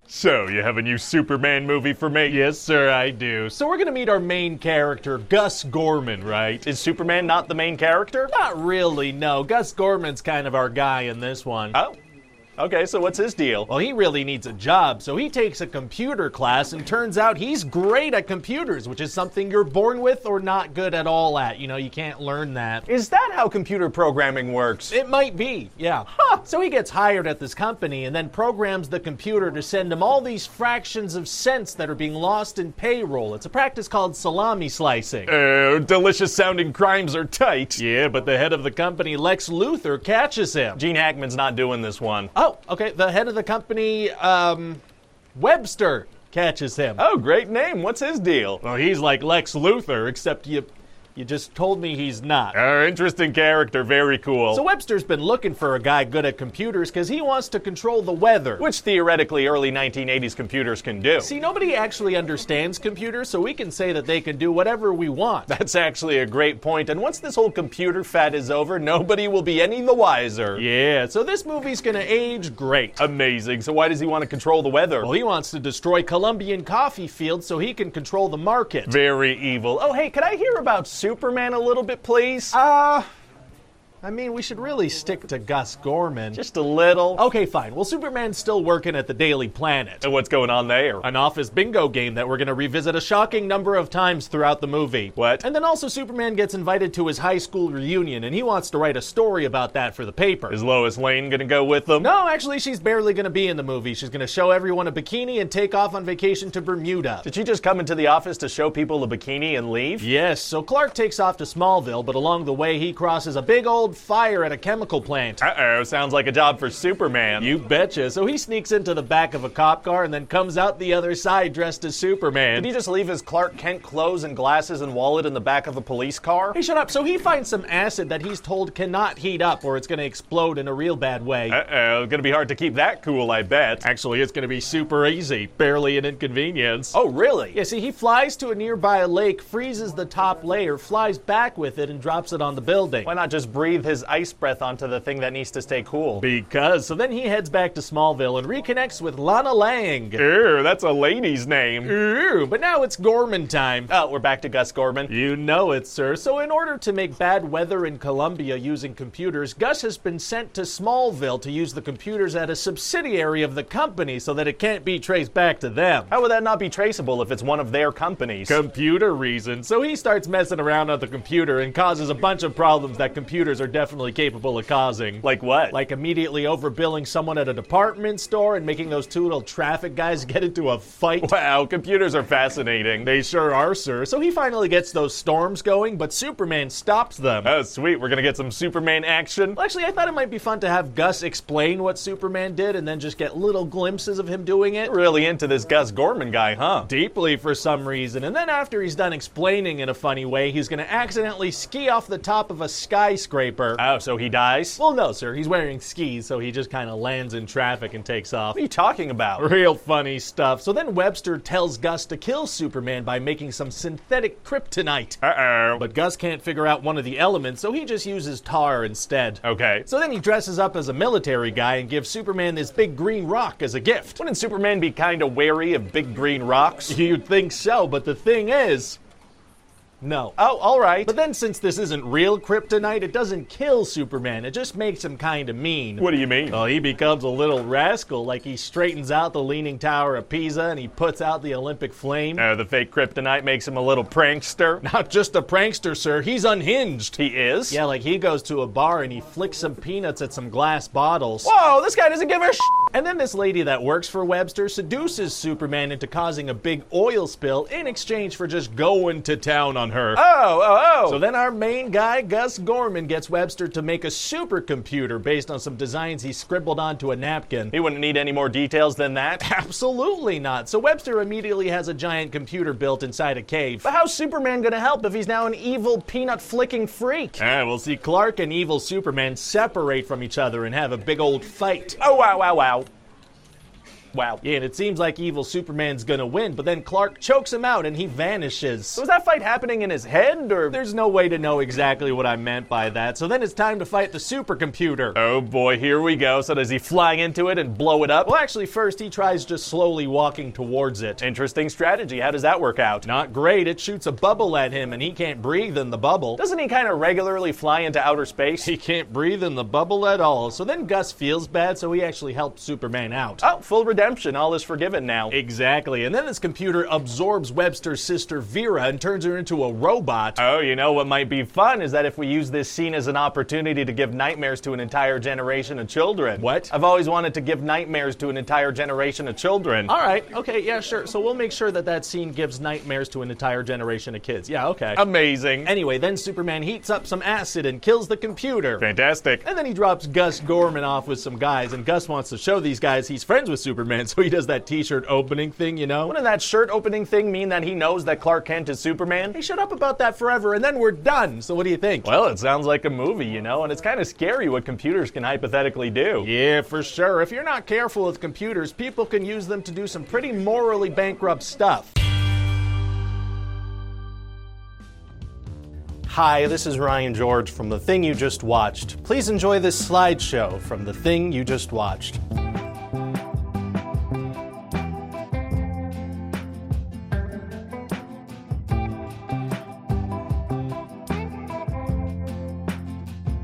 So, you have a new Superman movie for me? Yes, sir, I do. So we're gonna meet our main character, Gus Gorman, right? Is Superman not the main character? Not really, no. Gus Gorman's kind of our guy in this one. Oh. Okay, so what's his deal? Well, he really needs a job, so he takes a computer class, and turns out he's great at computers, which is something you're born with or not good at all at. You know, you can't learn that. Is that how computer programming works? It might be, yeah. So he gets hired at this company and then programs the computer to send him all these fractions of cents that are being lost in payroll. It's a practice called salami slicing. Delicious sounding crimes are tight. Yeah, but the head of the company, Lex Luthor, catches him. Gene Hackman's not doing this one. Oh, okay, the head of the company, Webster, catches him. Oh, great name. What's his deal? Well, he's like Lex Luthor, except you just told me he's not. Interesting character. Very cool. So Webster's been looking for a guy good at computers because he wants to control the weather. Which theoretically early 1980s computers can do. See, nobody actually understands computers, so we can say that they can do whatever we want. That's actually a great point. And once this whole computer fad is over, nobody will be any the wiser. Yeah, so this movie's gonna age great. Amazing. So why does he want to control the weather? Well, he wants to destroy Colombian coffee fields so he can control the market. Very evil. Oh, hey, could I hear about Superman a little bit, please? I mean, we should really stick to Gus Gorman. Just a little. Okay, fine. Well, Superman's still working at the Daily Planet. And what's going on there? An office bingo game that we're going to revisit a shocking number of times throughout the movie. What? And then also Superman gets invited to his high school reunion, and he wants to write a story about that for the paper. Is Lois Lane gonna go with them? No, actually, she's barely going to be in the movie. She's going to show everyone a bikini and take off on vacation to Bermuda. Did she just come into the office to show people a bikini and leave? Yes, so Clark takes off to Smallville, but along the way he crosses a big old fire at a chemical plant. Uh-oh, sounds like a job for Superman. You betcha. So he sneaks into the back of a cop car and then comes out the other side dressed as Superman. Did he just leave his Clark Kent clothes and glasses and wallet in the back of a police car? Hey, shut up. So he finds some acid that he's told cannot heat up or it's going to explode in a real bad way. Uh-oh, gonna be hard to keep that cool, I bet. Actually, it's going to be super easy. Barely an inconvenience. Oh, really? Yeah, see, he flies to a nearby lake, freezes the top layer, flies back with it, and drops it on the building. Why not just breathe his ice breath onto the thing that needs to stay cool? Because. So then he heads back to Smallville and reconnects with Lana Lang. Ew, that's a lady's name. Ew, but now it's Gorman time. Oh, we're back to Gus Gorman. You know it, sir. So in order to make bad weather in Colombia using computers, Gus has been sent to Smallville to use the computers at a subsidiary of the company so that it can't be traced back to them. How would that not be traceable if it's one of their companies? Computer reasons. So he starts messing around on the computer and causes a bunch of problems that computers are definitely capable of causing. Like what? Like immediately overbilling someone at a department store and making those two little traffic guys get into a fight. Wow, computers are fascinating. They sure are, sir. So he finally gets those storms going, but Superman stops them. Oh, sweet. We're gonna get some Superman action. Well, actually, I thought it might be fun to have Gus explain what Superman did and then just get little glimpses of him doing it. Really into this Gus Gorman guy, huh? Deeply for some reason. And then after he's done explaining in a funny way, he's gonna accidentally ski off the top of a skyscraper. Oh, so he dies? Well, no, sir. He's wearing skis, so he just kind of lands in traffic and takes off. What are you talking about? Real funny stuff. So then Webster tells Gus to kill Superman by making some synthetic kryptonite. Uh-oh. But Gus can't figure out one of the elements, so he just uses tar instead. Okay. So then he dresses up as a military guy and gives Superman this big green rock as a gift. Wouldn't Superman be kind of wary of big green rocks? You'd think so, but the thing is... no. Oh, all right. But then since this isn't real kryptonite, it doesn't kill Superman. It just makes him kind of mean. What do you mean? Well, he becomes a little rascal, like he straightens out the Leaning Tower of Pisa and he puts out the Olympic flame. The fake kryptonite makes him a little prankster. Not just a prankster, sir. He's unhinged. He is? Yeah, like he goes to a bar and he flicks some peanuts at some glass bottles. Whoa, this guy doesn't give a And then this lady that works for Webster seduces Superman into causing a big oil spill in exchange for just going to town on her. Oh. So then our main guy, Gus Gorman, gets Webster to make a supercomputer based on some designs he scribbled onto a napkin. He wouldn't need any more details than that? Absolutely not. So Webster immediately has a giant computer built inside a cave. But how's Superman gonna help if he's now an evil peanut-flicking freak? We'll see Clark and evil Superman separate from each other and have a big old fight. Oh, wow. Wow. Yeah, and it seems like evil Superman's gonna win, but then Clark chokes him out and he vanishes. So is that fight happening in his head, or? There's no way to know exactly what I meant by that, so then it's time to fight the supercomputer. Oh boy, here we go. So does he fly into it and blow it up? Well, actually, first he tries just slowly walking towards it. Interesting strategy. How does that work out? Not great. It shoots a bubble at him and he can't breathe in the bubble. Doesn't he kind of regularly fly into outer space? He can't breathe in the bubble at all. So then Gus feels bad, so he actually helps Superman out. Oh, full redemption. All is forgiven now. Exactly. And then this computer absorbs Webster's sister Vera and turns her into a robot. Oh, you know what might be fun is that if we use this scene as an opportunity to give nightmares to an entire generation of children. What? I've always wanted to give nightmares to an entire generation of children. All right. Okay. Yeah, sure. So we'll make sure that that scene gives nightmares to an entire generation of kids. Yeah, okay. Amazing. Anyway, then Superman heats up some acid and kills the computer. Fantastic. And then he drops Gus Gorman off with some guys, and Gus wants to show these guys he's friends with Superman, so he does that t-shirt opening thing, you know? Wouldn't that shirt opening thing mean that he knows that Clark Kent is Superman? Hey, shut up about that forever, and then we're done. So what do you think? Well, it sounds like a movie, you know, and it's kind of scary what computers can hypothetically do. Yeah, for sure. If you're not careful with computers, people can use them to do some pretty morally bankrupt stuff. Hi, this is Ryan George from The Thing You Just Watched. Please enjoy this slideshow from The Thing You Just Watched.